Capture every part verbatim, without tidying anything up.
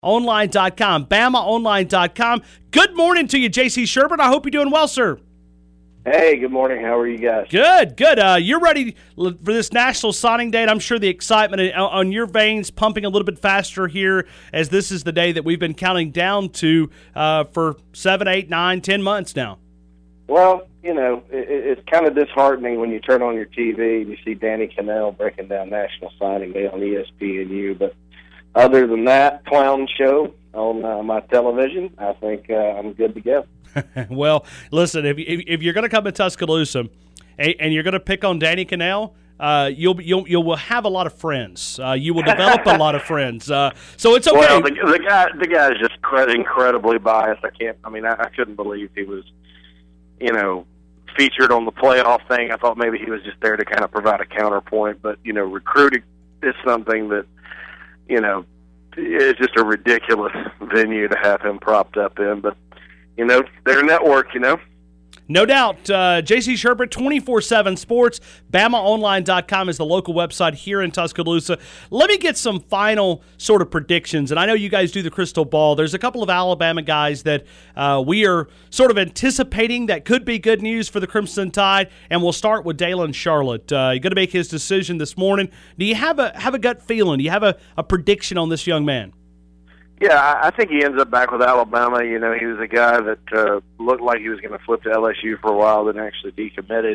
online dot com, Bama online dot com. Good morning to you, J C Shurburtt. I hope you're doing well, sir. Hey, good morning. How are you guys? Good, good. Uh, you're ready for this National Signing Day. I'm sure the excitement on your veins pumping a little bit faster here, as this is the day that we've been counting down to uh, for seven, eight, nine, ten months now. Well, you know, it, it's kind of disheartening when you turn on your T V and you see Danny Kanell breaking down National Signing Day on E S P N U. But other than that clown show on uh, my television, I think uh, I'm good to go. Well, listen, if, if, if you're going to come to Tuscaloosa and, and you're going to pick on Danny Kanell, uh, you'll you'll you will have a lot of friends. Uh, you will develop a lot of friends. Uh, so it's okay. Well, the, the guy the guy is just incredibly biased. I can't. I mean, I, I couldn't believe he was, you know, featured on the playoff thing. I thought maybe he was just there to kind of provide a counterpoint. But you know, recruiting is something that, you know, it's just a ridiculous venue to have him propped up in. But you know, their network, you know. No doubt. Uh, J C Shurburtt, twenty-four seven Sports. Bama online dot com is the local website here in Tuscaloosa. Let me get some final sort of predictions. And I know you guys do the crystal ball. There's a couple of Alabama guys that uh, we are sort of anticipating that could be good news for the Crimson Tide. And we'll start with Dalen Charlotte. Uh, he's going to make his decision this morning. Do you have a have a gut feeling? Do you have a, a prediction on this young man? Yeah, I think he ends up back with Alabama. You know, he was a guy that uh, looked like he was going to flip to L S U for a while, then actually decommitted.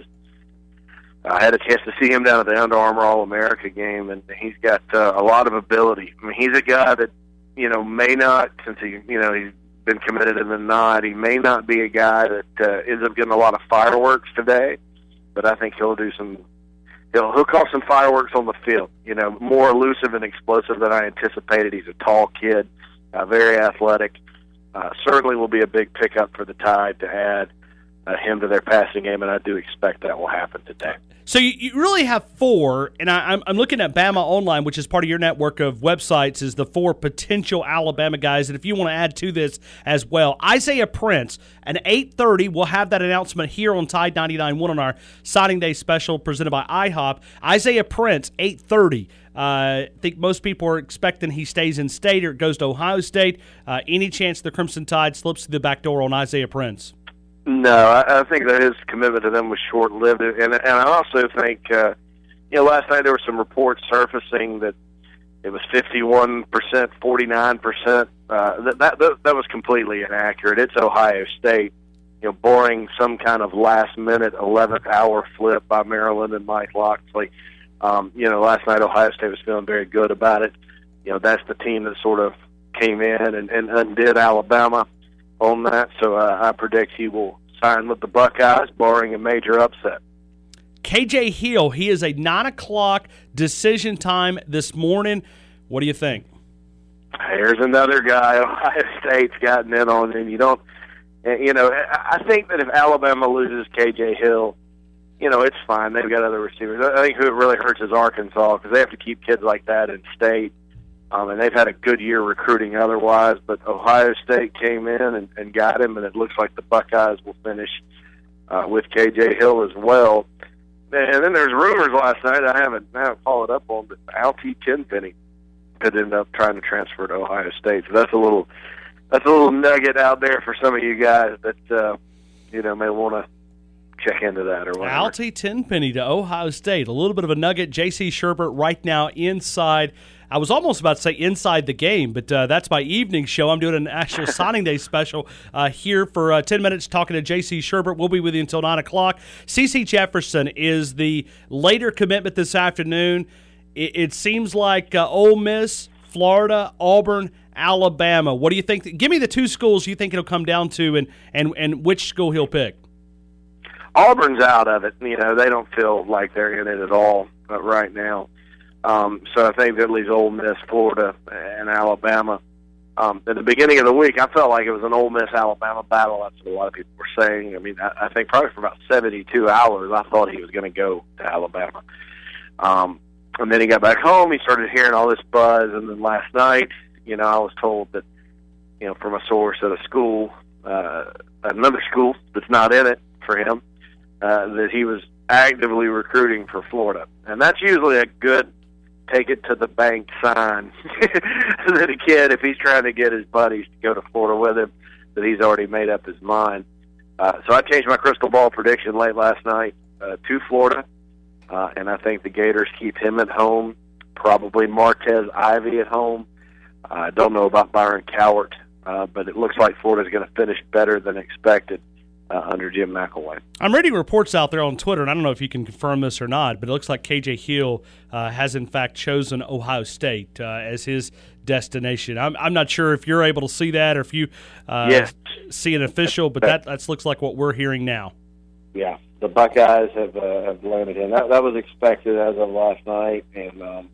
I had a chance to see him down at the Under Armour All-America game, and he's got uh, a lot of ability. I mean, he's a guy that, you know, may not, since he, you know, he's been committed and then not, he may not be a guy that uh, ends up getting a lot of fireworks today, but I think he'll do some, he'll, he'll cause some fireworks on the field. You know, more elusive and explosive than I anticipated. He's a tall kid. Uh, very athletic. Uh, certainly will be a big pickup for the Tide to add uh, him to their passing game, and I do expect that will happen today. So you, you really have four, and I, I'm, I'm looking at Bama Online, which is part of your network of websites, is the four potential Alabama guys. And if you want to add to this as well, Isaiah Prince, at eight thirty, we'll have that announcement here on Tide ninety-nine point one on our Signing Day special presented by IHOP. Isaiah Prince, eight thirty. Uh, I think most people are expecting he stays in state or goes to Ohio State. Uh, any chance the Crimson Tide slips through the back door on Isaiah Prince? No, I, I think that his commitment to them was short-lived, and and I also think, uh, you know, last night there were some reports surfacing that it was fifty-one percent, forty-nine percent. Uh, that, that that that was completely inaccurate. It's Ohio State, you know, barring some kind of last-minute eleventh hour flip by Maryland and Mike Locksley. Um, you know, last night Ohio State was feeling very good about it. You know, that's the team that sort of came in and, and undid Alabama on that. So uh, I predict he will sign with the Buckeyes, barring a major upset. K J Hill, he is a nine o'clock decision time this morning. What do you think? Here's another guy Ohio State's gotten in on, and you don't, you know, I think that if Alabama loses K J Hill, you know, it's fine. They've got other receivers. I think who it really hurts is Arkansas, because they have to keep kids like that in state. Um, and they've had a good year recruiting otherwise. But Ohio State came in and, and got him, and it looks like the Buckeyes will finish uh, with K J Hill as well. And then there's rumors last night I haven't, I haven't followed up on, but Alti Tenpenny could end up trying to transfer to Ohio State. So that's a little that's a little nugget out there for some of you guys that uh, you know may want to check into that or whatever. Alti Tenpenny to Ohio State. A little bit of a nugget. J C Shurburtt right now inside. I was almost about to say inside the game, but uh, that's my evening show. I'm doing an actual Signing Day special uh, here for uh, ten minutes talking to J C Shurburtt. We'll be with you until nine o'clock. C C Jefferson is the later commitment this afternoon. It, it seems like uh, Ole Miss, Florida, Auburn, Alabama. What do you think? Give me the two schools you think it'll come down to, and, and, and which school he'll pick. Auburn's out of it. You know, they don't feel like they're in it at all uh, right now. Um, so I think that leaves Ole Miss, Florida, and Alabama. Um, at the beginning of the week, I felt like it was an Ole Miss-Alabama battle. That's what a lot of people were saying. I mean, I, I think probably for about seventy-two hours, I thought he was going to go to Alabama. Um, and then he got back home. He started hearing all this buzz. And then last night, you know, I was told that, you know, from a source at a school, uh, another school that's not in it for him, uh, that he was actively recruiting for Florida. And that's usually a good take it to the bank sign that a kid, if he's trying to get his buddies to go to Florida with him, that he's already made up his mind. Uh, so I changed my crystal ball prediction late last night uh, to Florida, uh, and I think the Gators keep him at home, probably Martez Ivy at home. I uh, don't know about Byron Cowart, uh, but it looks like Florida's going to finish better than expected uh, under Jim McElwain. I'm reading reports out there on Twitter, and I don't know if you can confirm this or not, but it looks like K J Hill uh, has in fact chosen Ohio State uh, as his destination. I'm, I'm not sure if you're able to see that or if you uh, yes. see an official, but that that looks like what we're hearing now. Yeah, the Buckeyes have uh, have landed in. That, that was expected as of last night, and um,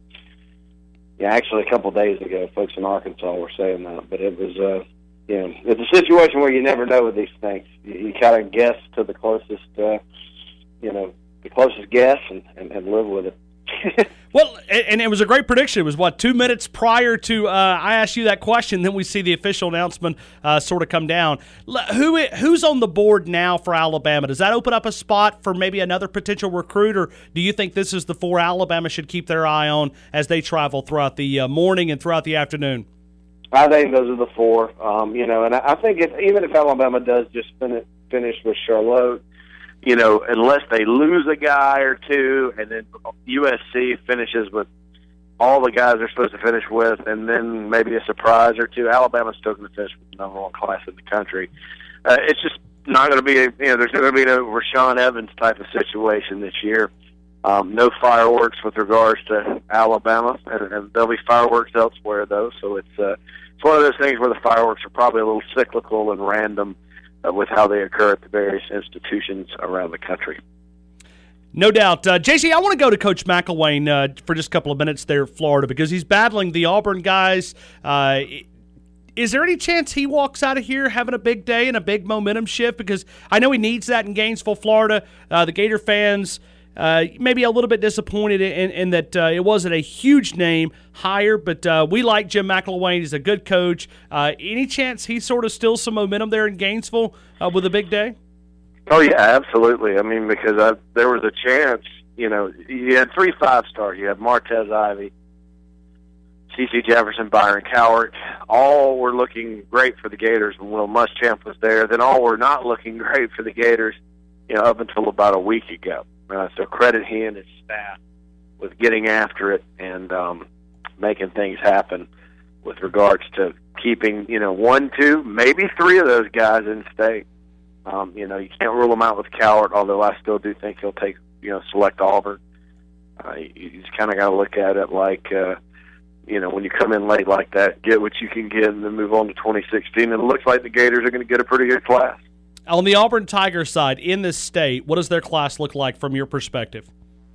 yeah, actually a couple of days ago, folks in Arkansas were saying that, but it was, uh, you know, it's a situation where you never know with these things. You, you kind of guess to the closest, uh, you know, the closest guess and, and, and live with it. Well, and it was a great prediction. It was, what, two minutes prior to uh, I asked you that question, then we see the official announcement uh, sort of come down. Who Who's on the board now for Alabama? Does that open up a spot for maybe another potential recruit, or do you think this is the four Alabama should keep their eye on as they travel throughout the uh, morning and throughout the afternoon? I think those are the four. Um, you know, and I think if, even if Alabama does just finish, finish with Charlotte, you know, unless they lose a guy or two, and then U S C finishes with all the guys they're supposed to finish with, and then maybe a surprise or two, Alabama's still going to finish with the number one class in the country. Uh, it's just not going to be, a, you know, there's going to be no Rashaan Evans type of situation this year. Um, no fireworks with regards to Alabama, and, and there'll be fireworks elsewhere, though. So it's uh, it's one of those things where the fireworks are probably a little cyclical and random uh, with how they occur at the various institutions around the country. No doubt. Uh, J C, I want to go to Coach McElwain uh, for just a couple of minutes there at Florida, because he's battling the Auburn guys. Uh, is there any chance he walks out of here having a big day and a big momentum shift? Because I know he needs that in Gainesville, Florida. Uh, the Gator fans uh, maybe a little bit disappointed in, in that uh, it wasn't a huge name hire, but uh, we like Jim McElwain. He's a good coach. Uh, any chance he sort of steals some momentum there in Gainesville uh, with a big day? Oh, yeah, absolutely. I mean, because I, there was a chance, you know, you had three five-stars. You had Martez Ivy, C C Jefferson, Byron Cowart. All were looking great for the Gators when Will Muschamp was there. Then all were not looking great for the Gators, you know, up until about a week ago. Uh, so credit he and his staff with getting after it and um, making things happen with regards to keeping, you know, one, two, maybe three of those guys in state. Um, you know, you can't rule him out with Cowart, although I still do think he'll take, you know, select Auburn. Uh, you, you just kind of got to look at it like, uh, you know, when you come in late like that, get what you can get and then move on to twenty sixteen. And it looks like the Gators are going to get a pretty good class. On the Auburn Tiger side, in this state, what does their class look like from your perspective?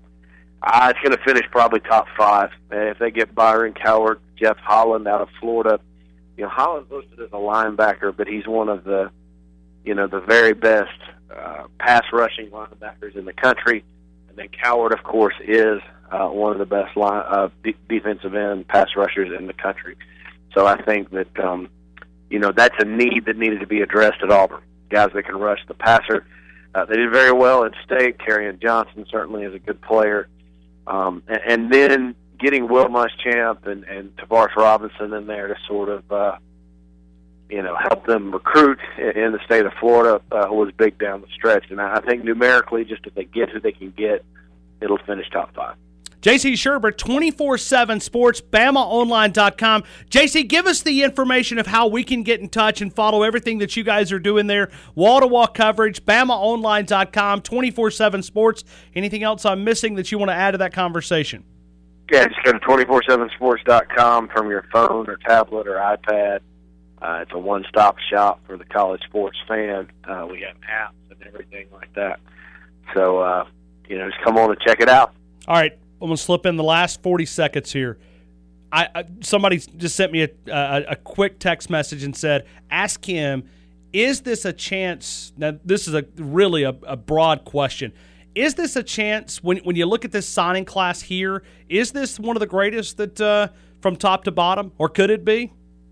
Uh, it's going to finish probably top five. And if they get Byron Cowart, Jeff Holland out of Florida, you know, Holland's listed as a linebacker, but he's one of the, you know, the very best uh, pass rushing linebackers in the country. And then Cowart, of course, is uh, one of the best line, uh, d- defensive end pass rushers in the country. So I think that, um, you know, that's a need that needed to be addressed at Auburn. Guys that can rush the passer. Uh, they did very well in state. Kerryon Johnson certainly is a good player. Um, and, and then getting Will Muschamp and, and Tavares Robinson in there to sort of, uh, you know, help them recruit in the state of Florida uh, was big down the stretch. And I think numerically, just if they get who they can get, it'll finish top five. J C Shurburtt, twenty-four seven Sports, Bama Online dot com. J C, give us the information of how we can get in touch and follow everything that you guys are doing there. Wall-to-wall coverage, Bama Online dot com, twenty-four seven Sports. Anything else I'm missing that you want to add to that conversation? Yeah, just go to twenty-four seven sports dot com from your phone or tablet or iPad. Uh, it's a one-stop shop for the college sports fan. Uh, we have apps and everything like that. So, uh, you know, just come on and check it out. All right. I'm going to slip in the last forty seconds here. I, I Somebody just sent me a, a, a quick text message and said, ask him, is this a chance? Now, this is a really a, a broad question. Is this a chance, when when you look at this signing class here, is this one of the greatest that uh, from top to bottom, or could it be?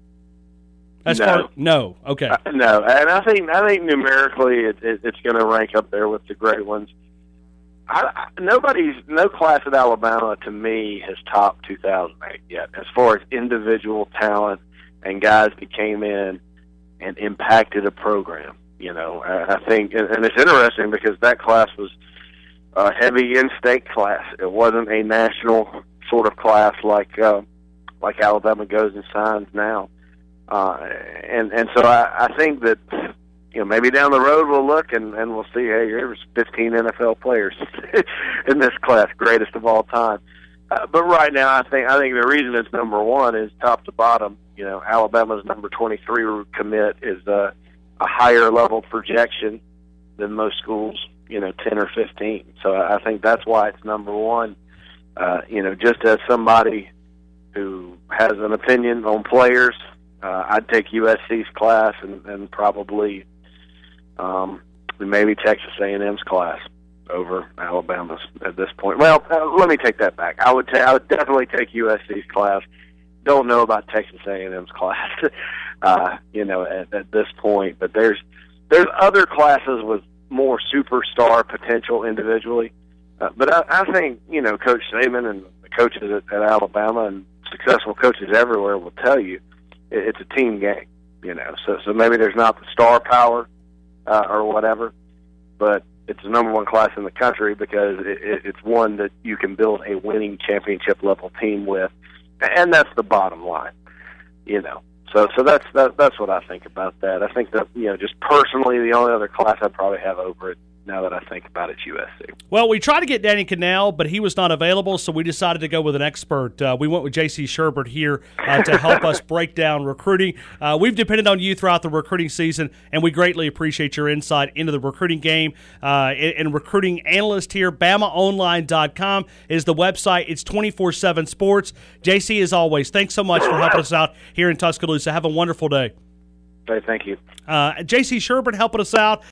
As no. Far, no. Okay. Uh, no, and I think I think numerically it, it, it's going to rank up there with the great ones. I, I, nobody's no class at Alabama to me has topped two thousand eight yet as far as individual talent and guys that came in and impacted a program. You know, I, I think, and, and it's interesting because that class was a heavy in-state class. It wasn't a national sort of class like uh, like Alabama goes and signs now. Uh, and and so I, I think that, you know, maybe down the road we'll look and, and we'll see, hey, there's fifteen N F L players in this class, greatest of all time. Uh, but right now, I think I think the reason it's number one is top to bottom. You know, Alabama's number twenty-three commit is uh, a higher level projection than most schools, you know, ten or fifteen. So I think that's why it's number one. Uh, you know, just as somebody who has an opinion on players, uh, I'd take U S C's class and, and probably um, maybe Texas A and M's class over Alabama's at this point. Well, uh, let me take that back. I would ta- I would definitely take U S C's class. Don't know about Texas A and M's class, uh, you know, at, at this point. But there's there's other classes with more superstar potential individually. Uh, but I, I think, you know, Coach Saban and the coaches at, at Alabama and successful coaches everywhere will tell you it, it's a team game, you know. So, so maybe there's not the star power uh, or whatever, but it's the number one class in the country because it, it, it's one that you can build a winning championship-level team with, and that's the bottom line, you know. So, so that's that, that's what I think about that. I think that, you know, just personally, the only other class I'd probably have over it, now that I think about it, U S C. Well, we tried to get Danny Cannell, but he was not available, so we decided to go with an expert. Uh, we went with J C Sherbert here uh, to help us break down recruiting. Uh, we've depended on you throughout the recruiting season, and we greatly appreciate your insight into the recruiting game. Uh, and, and recruiting analyst here, Bama Online dot com is the website. It's twenty-four seven sports. J C, as always, thanks so much for helping us out here in Tuscaloosa. Have a wonderful day. Okay, thank you. Uh, J C Sherbert helping us out.